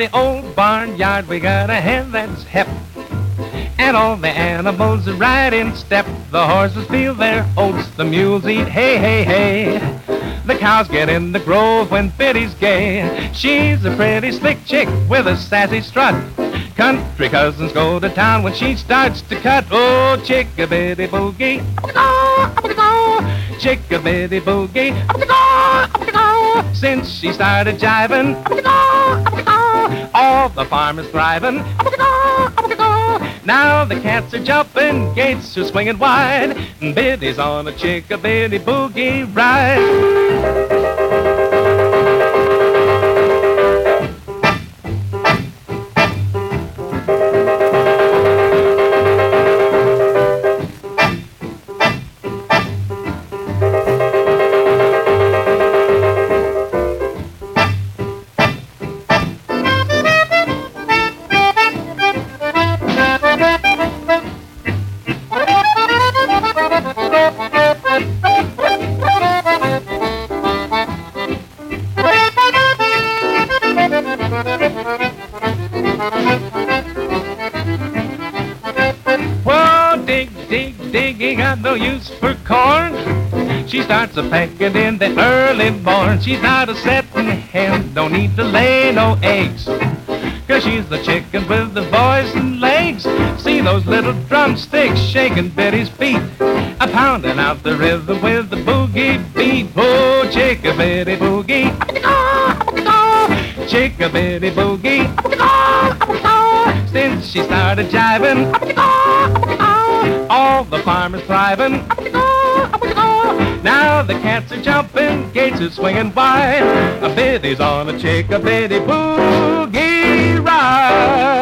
the old barnyard, we got a hen that's hep. And all the animals are right in step. The horses feel their oats, the mules eat hay, hay, hay. The cows get in the grove when Biddy's gay. She's a pretty slick chick with a sassy strut. Country cousins go to town when she starts to cut. Oh, chick-a-biddy boogie, chick-a-biddy boogie. Since she started jiving, all the farmers thriving. Now the cats are jumping, gates are swinging wide, and Biddy's on a chick-a-biddy boogie ride. Whoa, dig, he got no use for corn. She starts a-pecking in the early morn. She's not a setting hen, don't need to lay no eggs, 'cause she's the chicken with the voice and legs. See those little drumsticks shaking Biddy's feet, a-pounding out the rhythm with the boogie beat. Oh, chick-a-biddy boogie, chick-a-biddy boogie. Since she started jiving, all the farmers thriving. Now the cats are jumping, gates are swinging wide. A Biddy's on a chick-a-biddy boogie ride.